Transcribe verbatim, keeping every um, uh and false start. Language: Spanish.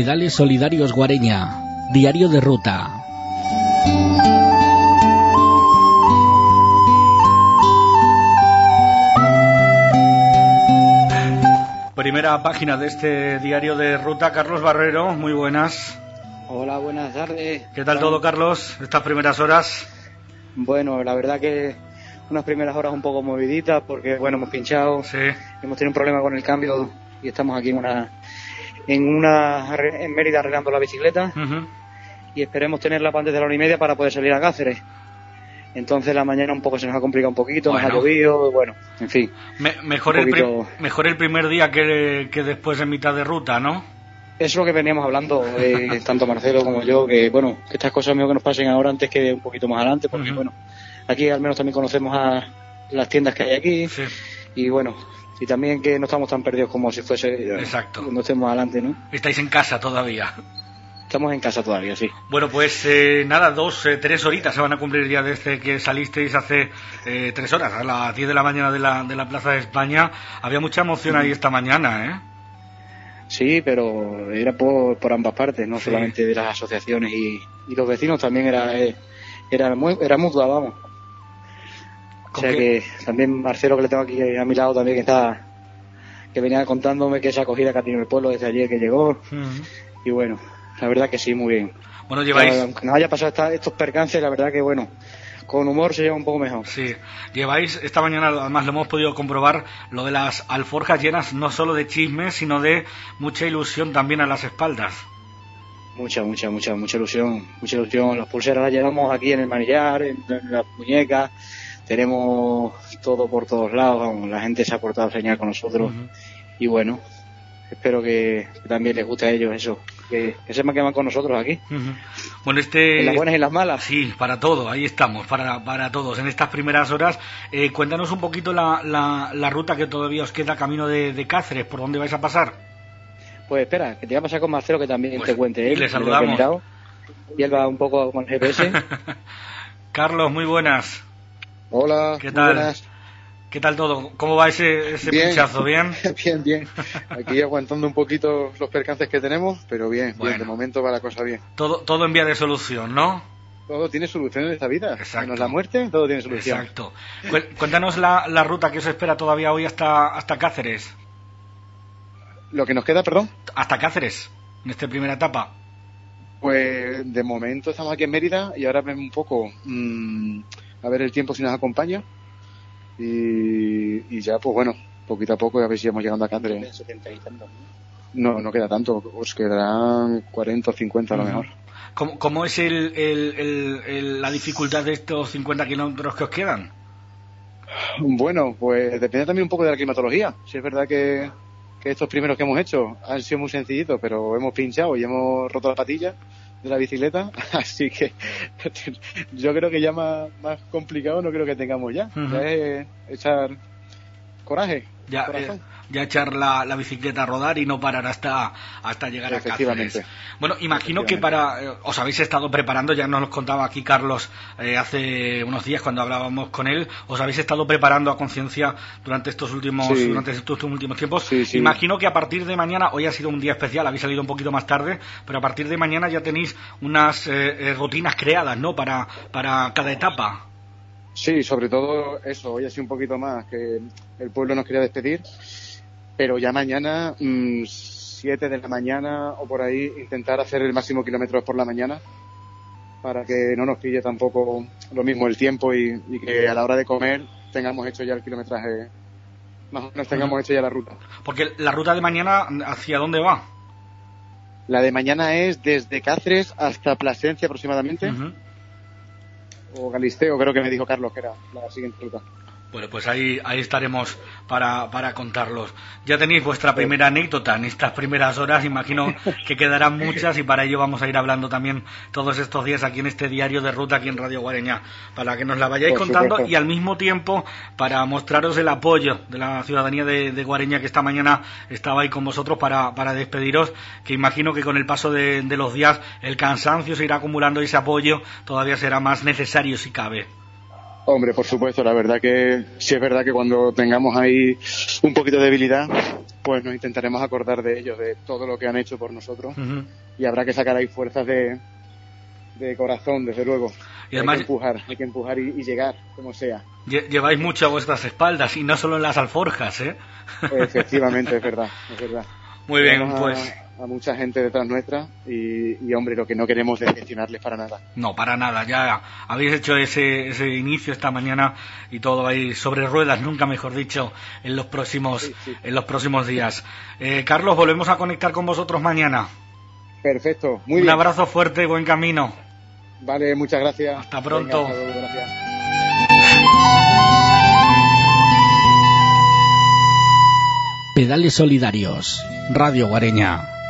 Pedales Solidarios Guareña, diario de ruta. Primera página de este diario de ruta, Carlos Barrero, muy buenas. Hola, buenas tardes. ¿Qué tal todo, Carlos, estas primeras horas? Bueno, la verdad que unas primeras horas un poco moviditas porque, bueno, hemos pinchado, sí. Hemos tenido un problema con el cambio y estamos aquí en una en una en Mérida arreglando la bicicleta uh-huh. y esperemos tenerla antes de la hora y media para poder salir a Cáceres. Entonces la mañana un poco se nos ha complicado un poquito, bueno. Nos ha llovido, bueno, en fin. Me, mejor, el poquito... pri- mejor el primer día que, que después en mitad de ruta, ¿no? Eso es lo que veníamos hablando, eh, tanto Marcelo como yo, que bueno, que estas cosas mejor que nos pasen ahora antes que un poquito más adelante, porque uh-huh. bueno, aquí al menos también conocemos a las tiendas que hay aquí, sí. y bueno, y también que no estamos tan perdidos como si fuese Exacto. cuando estemos adelante, ¿no? Estáis en casa todavía. Estamos en casa todavía, sí. Bueno, pues eh, nada, dos, eh, tres horitas se van a cumplir ya desde que salisteis hace eh, tres horas, a las diez de la mañana de la, de la Plaza de España. Había mucha emoción ahí esta mañana, ¿eh? Sí, pero era por, por ambas partes, no sí. solamente de las asociaciones y, y los vecinos, también era eh, era muy era mutua, vamos. O sea que también Marcelo, que le tengo aquí a mi lado, también está, que venía contándome que esa acogida que ha tenido el pueblo desde ayer que llegó. Uh-huh. Y bueno, la verdad que sí, muy bien. Bueno, lleváis... Aunque nos haya pasado esta, estos percances, la verdad que bueno, con humor se lleva un poco mejor. Sí, lleváis, esta mañana además lo hemos podido comprobar, lo de las alforjas llenas no solo de chismes, sino de mucha ilusión también a las espaldas. Mucha, mucha, mucha, mucha ilusión, mucha ilusión. Las pulseras las llevamos aquí en el manillar, en, en las muñecas, tenemos todo por todos lados, vamos, la gente se ha portado genial con nosotros. Uh-huh. Y bueno, espero que, que también les guste a ellos eso, que, que sepan que van con nosotros aquí. Uh-huh. Bueno, este... en las buenas y las malas. Sí, para todo, ahí estamos, para para todos. En estas primeras horas, eh, cuéntanos un poquito la, la, la ruta que todavía os queda camino de, de Cáceres, ¿por dónde vais a pasar? Pues espera, que te voy a pasar con Marcelo, que también pues, te cuente él. Le saludamos. Y él va un poco con el G P S. Carlos, muy buenas. Hola, ¿qué tal? Buenas. ¿Qué tal todo? ¿Cómo va ese, ese bien, pinchazo? ¿Bien? bien, bien. Aquí aguantando un poquito los percances que tenemos, pero bien, bueno, bien, de momento va la cosa bien. Todo, todo en vía de solución, ¿no? Todo tiene solución en esta vida. Exacto. Menos la muerte, todo tiene solución. Exacto. Cuéntanos la, la ruta que os espera todavía hoy hasta, hasta Cáceres. ¿Lo que nos queda, perdón? Hasta Cáceres, en esta primera etapa. Pues de momento estamos aquí en Mérida y ahora vemos un poco mmm, a ver el tiempo si nos acompaña y, y ya pues bueno, poquito a poco a ver si vamos llegando a Cáceres. No, no queda tanto, os quedarán cuarenta o cincuenta a lo mejor. ¿Cómo, cómo es el, el, el, el, la dificultad de estos cincuenta kilómetros que os quedan? Bueno, pues depende también un poco de la climatología. Si es verdad que, que estos primeros que hemos hecho han sido muy sencillitos, pero hemos pinchado y hemos roto la patilla de la bicicleta, así que yo creo que ya más, más complicado no creo que tengamos ya. Uh-huh. Ya es echar coraje, ya, corazón. Eh... ya echar la, la bicicleta a rodar y no parar hasta hasta llegar a Cáceres. Bueno, imagino que para eh, os habéis estado preparando, ya nos lo contaba aquí Carlos eh, hace unos días cuando hablábamos con él, os habéis estado preparando a conciencia durante estos últimos sí. durante estos últimos tiempos. Sí, sí. Imagino que a partir de mañana, hoy ha sido un día especial, habéis salido un poquito más tarde, pero a partir de mañana ya tenéis unas eh, eh, rutinas creadas, ¿no? Para para cada etapa. Sí, sobre todo eso, hoy ha sido un poquito más, que el pueblo nos quería despedir. Pero ya mañana, mmm, siete de la mañana o por ahí, intentar hacer el máximo kilómetros por la mañana para que no nos pille tampoco lo mismo el tiempo y, y que a la hora de comer tengamos hecho ya el kilometraje, más o menos tengamos hecho ya la ruta. Porque la ruta de mañana, ¿hacia dónde va? La de mañana es desde Cáceres hasta Plasencia aproximadamente, uh-huh. o Galisteo, creo que me dijo Carlos que era la siguiente ruta. Bueno, pues ahí ahí estaremos para para contarlos. Ya tenéis vuestra primera anécdota en estas primeras horas, imagino que quedarán muchas y para ello vamos a ir hablando también todos estos días aquí en este diario de ruta aquí en Radio Guareña, para que nos la vayáis Por contando supuesto. Y al mismo tiempo para mostraros el apoyo de la ciudadanía de, de Guareña que esta mañana estaba ahí con vosotros para, para despediros, que imagino que con el paso de, de los días el cansancio se irá acumulando y ese apoyo todavía será más necesario si cabe. Hombre, por supuesto, la verdad que sí es verdad que cuando tengamos ahí un poquito de debilidad, pues nos intentaremos acordar de ellos, de todo lo que han hecho por nosotros, Uh-huh. y habrá que sacar ahí fuerzas de, de corazón, desde luego. Y además, hay que empujar, hay que empujar y, y llegar, como sea. lle- lleváis mucho a vuestras espaldas y no solo en las alforjas, ¿eh? Efectivamente, es verdad, es verdad. Muy bien, Tenemos a, pues a mucha gente detrás nuestra y, y, hombre, lo que no queremos es decepcionarles para nada. no, para nada, ya habéis hecho ese, ese inicio esta mañana y todo va a ir sobre ruedas, nunca mejor dicho, en los próximos, Sí, sí. en los próximos días. Eh, Carlos, volvemos a conectar con vosotros mañana. Perfecto, muy Un bien. abrazo fuerte y buen camino. Vale, muchas gracias. Hasta pronto. Venga, hasta luego, gracias. Pedales Solidarios, Radio Guareña.